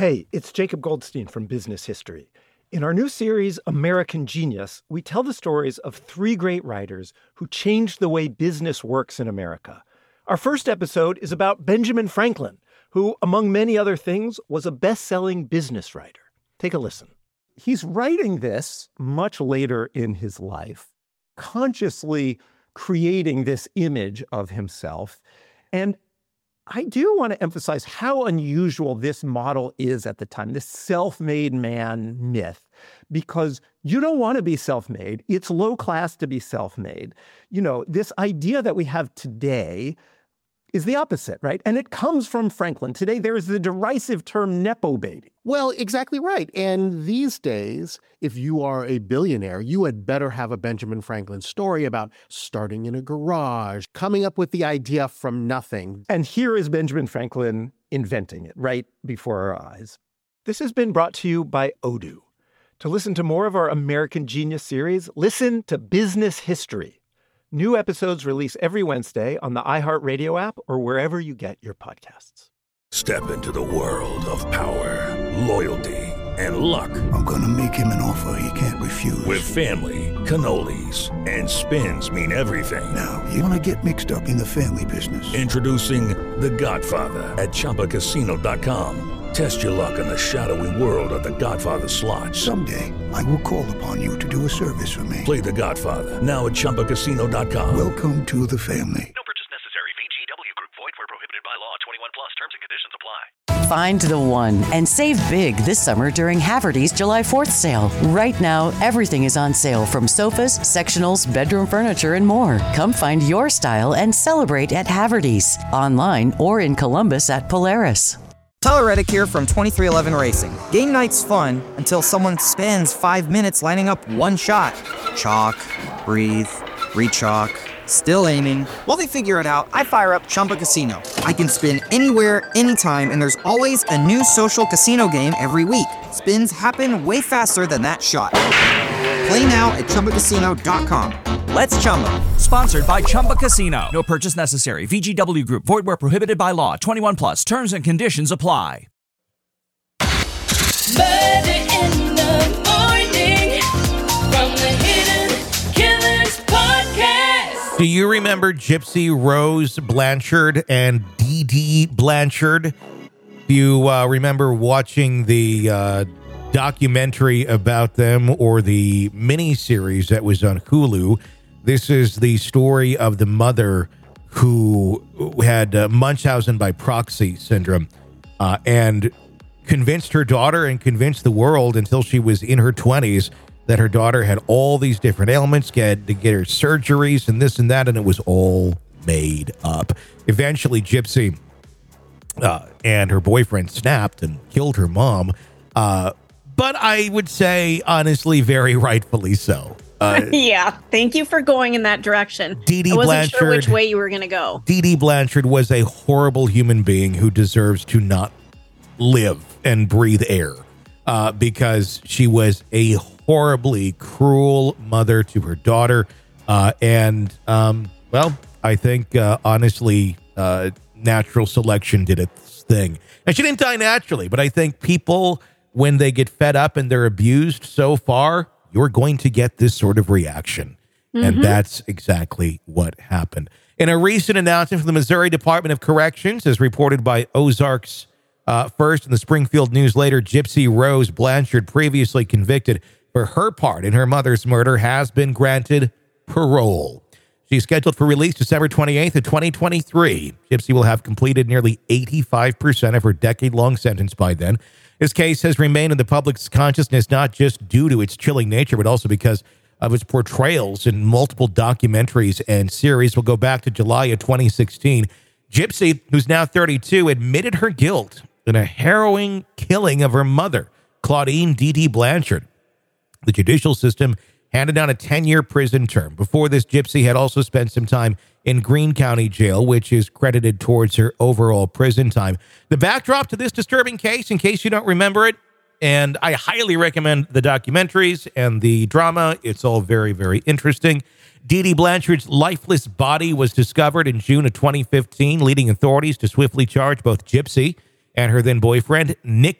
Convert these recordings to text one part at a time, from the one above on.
Hey, it's Jacob Goldstein from Business History. In our new series, American Genius, we tell the stories of three great writers who changed the way business works in America. Our first episode is about Benjamin Franklin, who, among many other things, was a best-selling business writer. Take a listen. He's writing this much later in his life, consciously creating this image of himself. And I do want to emphasize how unusual this model is at the time, this self-made man myth, because you don't want to be self-made. It's low class to be self-made. You know, this idea that we have today is the opposite, right? And it comes from Franklin. Today, there is the derisive term nepo baby. Well, exactly right. And these days, if you are a billionaire, you had better have a Benjamin Franklin story about starting in a garage, coming up with the idea from nothing. And here is Benjamin Franklin inventing it right before our eyes. This has been brought to you by Odoo. To listen to more of our American Genius series, listen to Business History. New episodes release every Wednesday on the iHeartRadio app or wherever you get your podcasts. Step into the world of power, loyalty, and luck. I'm going to make him an offer he can't refuse. With family, cannolis, and spins mean everything. Now, you want to get mixed up in the family business. Introducing The Godfather at ChumbaCasino.com. Test your luck in the shadowy world of The Godfather slot. Someday, I will call upon you to do a service for me. Play The Godfather, now at ChumbaCasino.com. Welcome to the family. No purchase necessary. VGW Group. Void where prohibited by law. 21 plus. Terms and conditions apply. Find the one and save big this summer during Haverty's July 4th sale. Right now, everything is on sale, from sofas, sectionals, bedroom furniture, and more. Come find your style and celebrate at Haverty's, online or in Columbus at Polaris. Tyler Reddick here from 2311 Racing. Game night's fun until someone spends 5 minutes lining up one shot. Chalk, breathe, re-chalk, still aiming. While they figure it out, I fire up Chumba Casino. I can spin anywhere, anytime, and there's always a new social casino game every week. Spins happen way faster than that shot. Play now at ChumbaCasino.com. Let's Chumba. Sponsored by Chumba Casino. No purchase necessary. VGW Group. Void where prohibited by law. 21 plus. Terms and conditions apply. Murder in the morning from the Hidden Killers podcast. Do you remember Gypsy Rose Blanchard and Dee Dee Blanchard? Do you remember watching the documentary about them, or the mini-series that was on Hulu? This is the story of the mother who had Munchausen by proxy syndrome and convinced her daughter and convinced the world until she was in her 20s that her daughter had all these different ailments, had to get her surgeries and this and that, and it was all made up. Eventually, Gypsy and her boyfriend snapped and killed her mom, but I would say, honestly, very rightfully so. Yeah, thank you for going in that direction. Dee Dee I wasn't Blanchard, sure which way you were going to go. Dee Dee Blanchard was a horrible human being who deserves to not live and breathe air because she was a horribly cruel mother to her daughter. Well, I think, honestly, natural selection did its thing. And she didn't die naturally, but I think people, when they get fed up and they're abused so far, you're going to get this sort of reaction. Mm-hmm. And that's exactly what happened. In a recent announcement from the Missouri Department of Corrections, as reported by Ozarks First and the Springfield News later, Gypsy Rose Blanchard, previously convicted for her part in her mother's murder, has been granted parole. She's scheduled for release December 28th of 2023. Gypsy will have completed nearly 85% of her decade-long sentence by then. This case has remained in the public's consciousness not just due to its chilling nature, but also because of its portrayals in multiple documentaries and series. We'll go back to July of 2016. Gypsy, who's now 32, admitted her guilt in a harrowing killing of her mother, Claudine Dee Dee Blanchard. The judicial system handed down a 10-year prison term. Before this, Gypsy had also spent some time in Greene County Jail, which is credited towards her overall prison time. The backdrop to this disturbing case, in case you don't remember it, and I highly recommend the documentaries and the drama. It's all very, very interesting. Dee Dee Blanchard's lifeless body was discovered in June of 2015, leading authorities to swiftly charge both Gypsy and her then boyfriend, Nick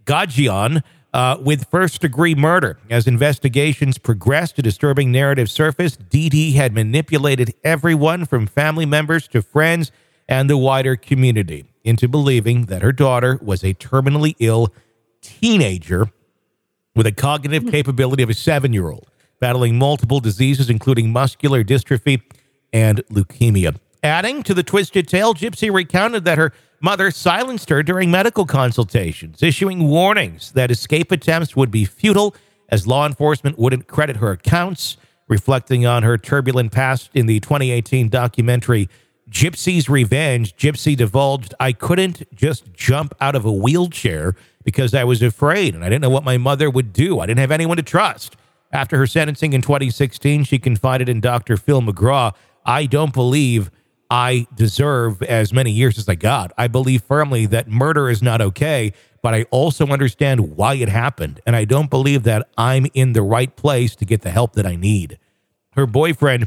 Gadjian with first-degree murder. As investigations progressed, a disturbing narrative surfaced. Dee Dee had manipulated everyone from family members to friends and the wider community into believing that her daughter was a terminally ill teenager with a cognitive capability of a 7-year-old, battling multiple diseases, including muscular dystrophy and leukemia. Adding to the twisted tale, Gypsy recounted that her mother silenced her during medical consultations, issuing warnings that escape attempts would be futile as law enforcement wouldn't credit her accounts. Reflecting on her turbulent past in the 2018 documentary Gypsy's Revenge, Gypsy divulged, "I couldn't just jump out of a wheelchair because I was afraid and I didn't know what my mother would do. I didn't have anyone to trust." After her sentencing in 2016, she confided in Dr. Phil McGraw, "I don't believe I deserve as many years as I got. I believe firmly that murder is not okay, but I also understand why it happened, and I don't believe that I'm in the right place to get the help that I need." Her boyfriend,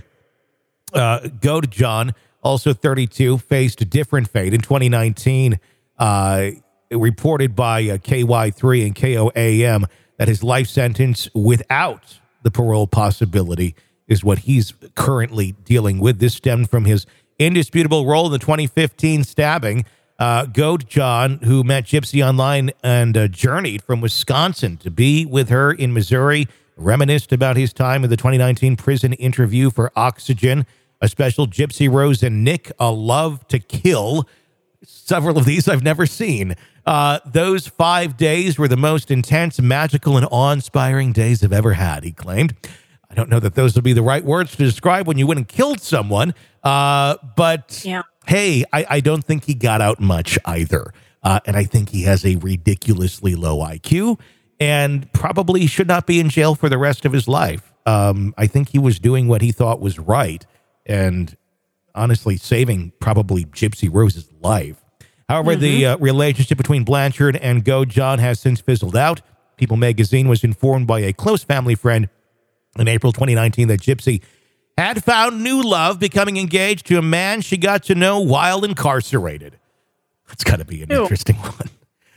Gadjian, also 32, faced a different fate. In 2019, reported by KY3 and KOAM that his life sentence without the parole possibility is what he's currently dealing with. This stemmed from his indisputable role in the 2015 stabbing. Gadjian, who met Gypsy online and journeyed from Wisconsin to be with her in Missouri, reminisced about his time in the 2019 prison interview for Oxygen, a special Gypsy Rose and Nick, A Love to Kill. Several of these I've never seen. Those 5 days were the most intense, magical, and awe-inspiring days I've ever had, he claimed. I don't know that those would be the right words to describe when you went and killed someone, but yeah. Hey, I don't think he got out much either. And I think he has a ridiculously low IQ and probably should not be in jail for the rest of his life. I think he was doing what he thought was right and honestly saving probably Gypsy Rose's life. However, the relationship between Blanchard and Gadjian has since fizzled out. People magazine was informed by a close family friend in April 2019 that Gypsy had found new love, becoming engaged to a man she got to know while incarcerated. That's got to be an interesting one.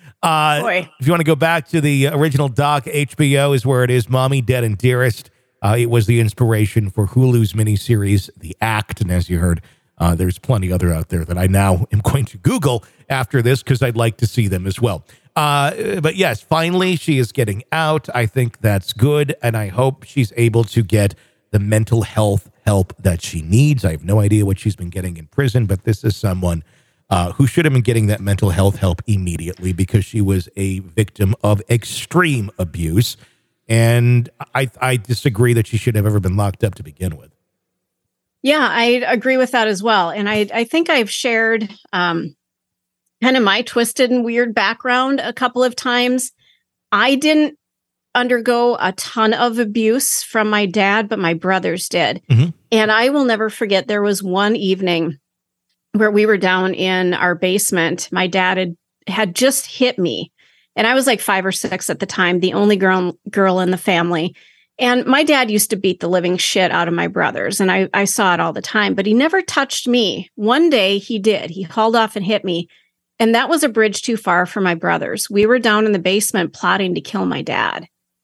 If you want to go back to the original doc, HBO is where it is. Mommy, Dead and Dearest. It was the inspiration for Hulu's miniseries, The Act. And as you heard, there's plenty other out there that I now am going to Google after this because I'd like to see them as well. But yes, finally, she is getting out. I think that's good. And I hope she's able to get the mental health help that she needs. I have no idea what she's been getting in prison, but this is someone who should have been getting that mental health help immediately because she was a victim of extreme abuse. And I disagree that she should have ever been locked up to begin with. Yeah, I agree with that as well. And I think I've shared kind of my twisted and weird background a couple of times. I didn't undergo a ton of abuse from my dad, but my brothers did. And I will never forget, there was one evening where we were down in our basement. My dad had just hit me. And I was like 5 or 6 at the time, the only girl in the family. And my dad used to beat the living shit out of my brothers. And I saw it all the time, but he never touched me. One day he did. He hauled off and hit me. And that was a bridge too far for my brothers. We were down in the basement plotting to kill my dad.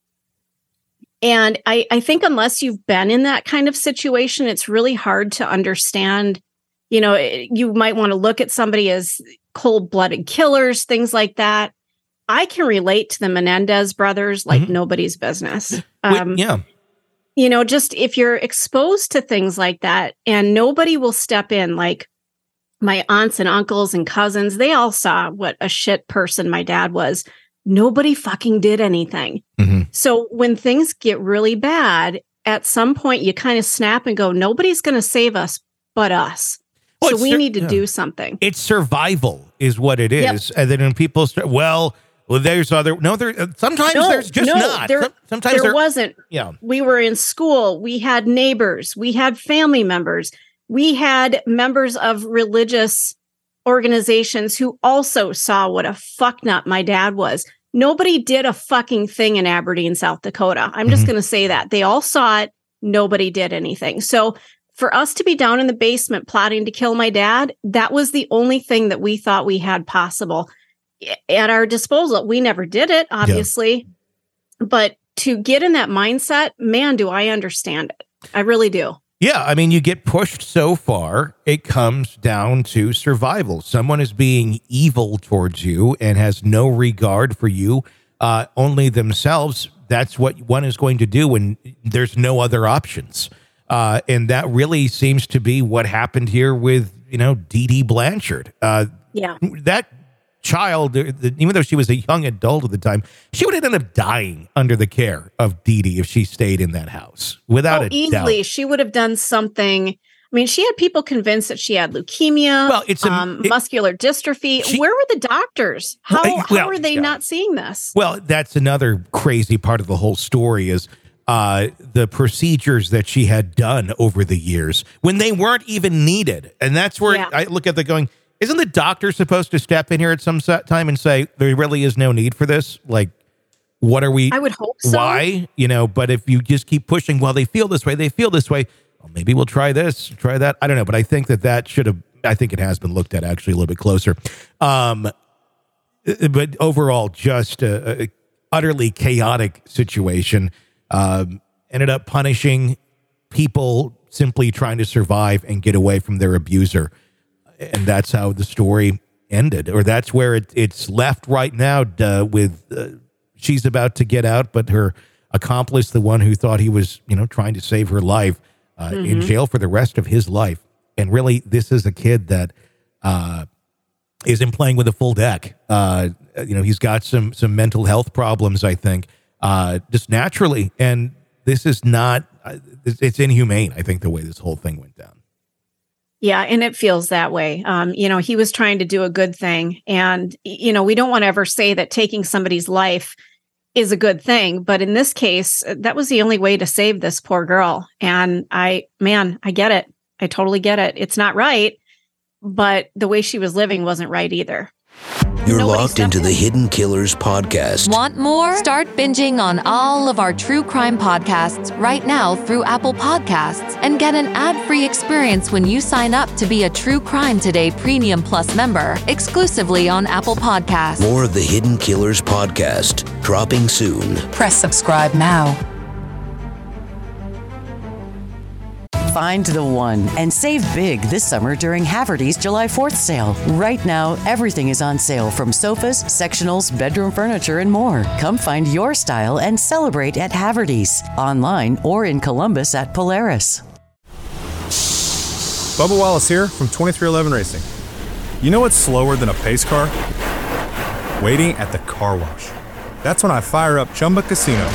And I think unless you've been in that kind of situation, it's really hard to understand. You know, you might want to look at somebody as cold-blooded killers, things like that. I can relate to the Menendez brothers like nobody's business. Yeah. You know, just if you're exposed to things like that and nobody will step in, like my aunts and uncles and cousins, they all saw what a shit person my dad was. Nobody fucking did anything. So when things get really bad, at some point you kind of snap and go, nobody's going to save us but us. Well, so we need to do something. It's survival is what it is. And then when people start, there's other, sometimes there's just not. Sometimes there wasn't. Yeah. We were in school. We had neighbors. We had family members. We had members of religious organizations who also saw what a fucknut my dad was. Nobody did a fucking thing in Aberdeen, South Dakota. I'm just going to say that. They all saw it. Nobody did anything. So for us to be down in the basement plotting to kill my dad, that was the only thing that we thought we had possible. at our disposal. We never did it, obviously, but to get in that mindset, man, do I understand it. I really do. Yeah, I mean, you get pushed so far, it comes down to survival. Someone is being evil towards you and has no regard for you, only themselves. That's what one is going to do when there's no other options. And that really seems to be what happened here with, Dee Dee Blanchard. That child, even though she was a young adult at the time, she would have ended up dying under the care of Dee Dee if she stayed in that house, without a easily. doubt. She would have done something. I mean, she had people convinced that she had leukemia, muscular dystrophy. Where were the doctors? How are they not seeing this? Well, that's another crazy part of the whole story is the procedures that she had done over the years when they weren't even needed. And that's where I look at the going, isn't the doctor supposed to step in here at some time and say, there really is no need for this? Like, what are we? I would hope so. Why? But if you just keep pushing, well, they feel this way. Well, maybe we'll try this, try that. I don't know. But I think that should have, I think it has been looked at actually a little bit closer. But overall, just a utterly chaotic situation. Ended up punishing people simply trying to survive and get away from their abuser. And that's how the story ended, or that's where it's left right now with she's about to get out, but her accomplice, the one who thought he was, trying to save her life, in jail for the rest of his life. And really, this is a kid that isn't playing with a full deck. He's got some mental health problems, I think, just naturally. And this is not, it's inhumane, I think, the way this whole thing went down. Yeah, and it feels that way. He was trying to do a good thing. And, we don't want to ever say that taking somebody's life is a good thing. But in this case, that was the only way to save this poor girl. And I get it. I totally get it. It's not right. But the way she was living wasn't right either. You're locked into the Hidden Killers podcast. Want more? Start binging on all of our true crime podcasts right now through Apple Podcasts and get an ad-free experience when you sign up to be a True Crime Today Premium Plus member exclusively on Apple Podcasts. More of the Hidden Killers podcast dropping soon. Press subscribe now. Find the one and save big this summer during Haverty's July 4th sale. Right now, everything is on sale from sofas, sectionals, bedroom furniture, and more. Come find your style and celebrate at Haverty's, online or in Columbus at Polaris. Bubba Wallace here from 2311 Racing. You know what's slower than a pace car? Waiting at the car wash. That's when I fire up Chumba Casino.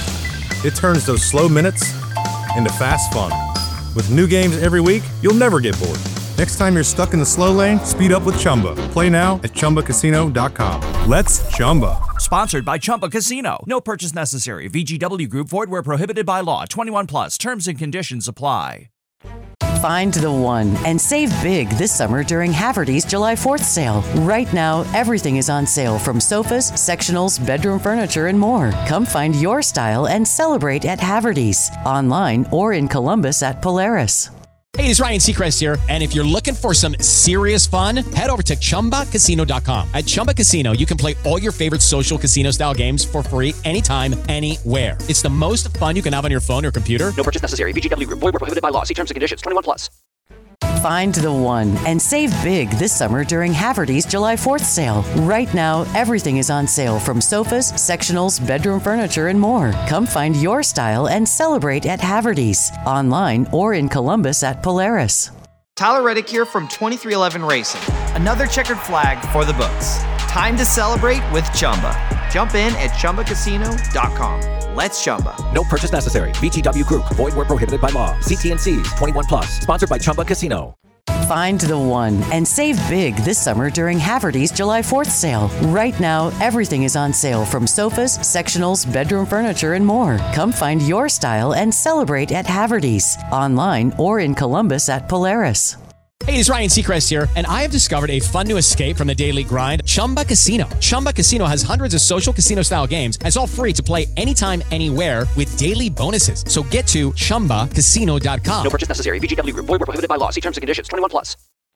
It turns those slow minutes into fast fun. With new games every week, you'll never get bored. Next time you're stuck in the slow lane, speed up with Chumba. Play now at ChumbaCasino.com. Let's Chumba. Sponsored by Chumba Casino. No purchase necessary. VGW Group. Void where prohibited by law. 21 plus. Terms and conditions apply. Find the one and save big this summer during Haverty's July 4th sale. Right now, everything is on sale from sofas, sectionals, bedroom furniture, and more. Come find your style and celebrate at Haverty's, online or in Columbus at Polaris. Hey, it's Ryan Seacrest here, and if you're looking for some serious fun, head over to ChumbaCasino.com. At Chumba Casino, you can play all your favorite social casino-style games for free anytime, anywhere. It's the most fun you can have on your phone or computer. No purchase necessary. VGW Group. Void where prohibited by law. See terms and conditions. 21 plus. Find the one and save big this summer during Haverty's July 4th sale. Right now, everything is on sale from sofas, sectionals, bedroom furniture, and more. Come find your style and celebrate at Haverty's, online or in Columbus at Polaris. Tyler Reddick here from 2311 Racing. Another checkered flag for the books. Time to celebrate with Chumba. Jump in at ChumbaCasino.com. Let's Chumba. No purchase necessary. VGW Group. Void where prohibited by law. See T&Cs. 21 plus. Sponsored by Chumba Casino. Find the one and save big this summer during Haverty's July 4th sale. Right now, everything is on sale from sofas, sectionals, bedroom furniture, and more. Come find your style and celebrate at Haverty's, online or in Columbus at Polaris. Hey, it's Ryan Seacrest here, and I have discovered a fun new escape from the daily grind, Chumba Casino. Chumba Casino has hundreds of social casino-style games, and it's all free to play anytime, anywhere with daily bonuses. So get to ChumbaCasino.com. No purchase necessary. VGW Group. Void where prohibited by law. See terms and conditions. 21 plus.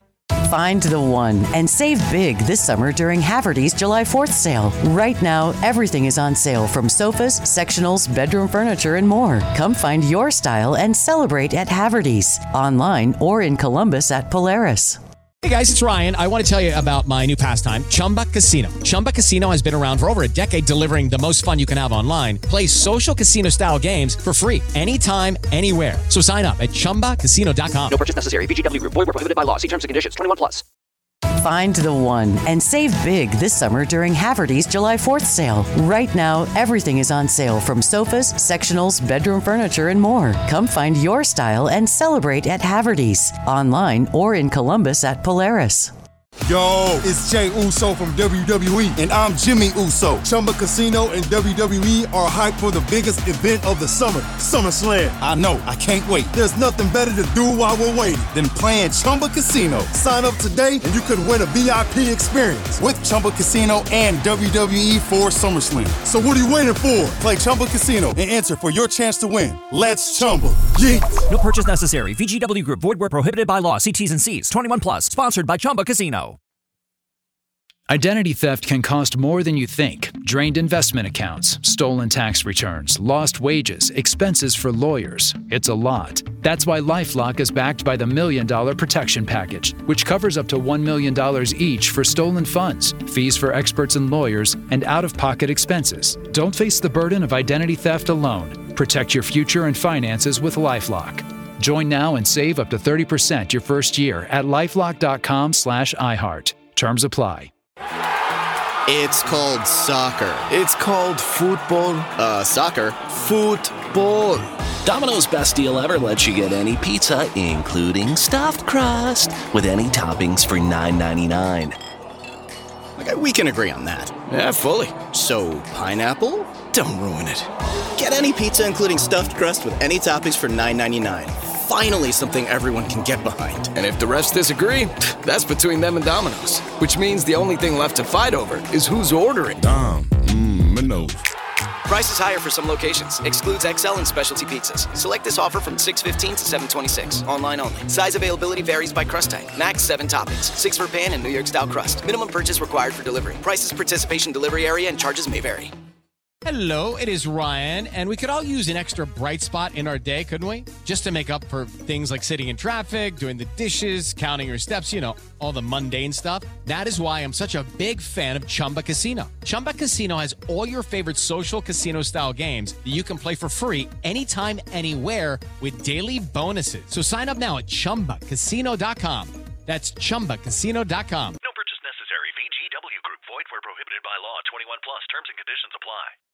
Find the one and save big this summer during Haverty's July 4th sale. Right now, everything is on sale from sofas, sectionals, bedroom furniture, and more. Come find your style and celebrate at Haverty's, online or in Columbus at Polaris. Hey guys, it's Ryan. I want to tell you about my new pastime, Chumba Casino. Chumba Casino has been around for over a decade, delivering the most fun you can have online. Play social casino-style games for free anytime, anywhere. So sign up at ChumbaCasino.com. No purchase necessary. VGW Group. Void where prohibited by law. See terms and conditions. 21+. Find the one and save big this summer during Haverty's July 4th sale. Right now, everything is on sale from sofas, sectionals, bedroom furniture, and more. Come find your style and celebrate at Haverty's, online or in Columbus at Polaris. Yo, it's Jey Uso from WWE, and I'm Jimmy Uso. Chumba Casino and WWE are hyped for the biggest event of the summer, SummerSlam. I know, I can't wait. There's nothing better to do while we're waiting than playing Chumba Casino. Sign up today and you could win a VIP experience with Chumba Casino and WWE for SummerSlam. So what are you waiting for? Play Chumba Casino and enter for your chance to win. Let's Chumba. Yeah. No purchase necessary. VGW Group. Void where prohibited by law. See T's and C's. 21+. Sponsored by Chumba Casino. Identity theft can cost more than you think. Drained investment accounts, stolen tax returns, lost wages, expenses for lawyers. It's a lot. That's why LifeLock is backed by the $1 Million Protection Package, which covers up to $1 million each for stolen funds, fees for experts and lawyers, and out-of-pocket expenses. Don't face the burden of identity theft alone. Protect your future and finances with LifeLock. Join now and save up to 30% your first year at LifeLock.com/iHeart. Terms apply. It's called soccer. It's called football. Soccer. Football. Domino's best deal ever lets you get any pizza, including stuffed crust, with any toppings for $9.99. Okay, we can agree on that. Yeah, fully. So, pineapple? Don't ruin it. Get any pizza, including stuffed crust, with any toppings for $9.99. Finally, something everyone can get behind. And if the refs disagree, that's between them and Domino's. Which means the only thing left to fight over is who's ordering. Domino's. Price is higher for some locations. Excludes XL and specialty pizzas. Select this offer from $6.15 to $7.26. Online only. Size availability varies by crust type. Max 7 toppings. 6 for pan and New York style crust. Minimum purchase required for delivery. Prices, participation, delivery area, and charges may vary. Hello, it is Ryan, and we could all use an extra bright spot in our day, couldn't we? Just to make up for things like sitting in traffic, doing the dishes, counting your steps, you know, all the mundane stuff. That is why I'm such a big fan of Chumba Casino. Chumba Casino has all your favorite social casino-style games that you can play for free anytime, anywhere with daily bonuses. So sign up now at ChumbaCasino.com. That's ChumbaCasino.com. No purchase necessary. VGW Group. Void where prohibited by law. 21+. Terms and conditions apply.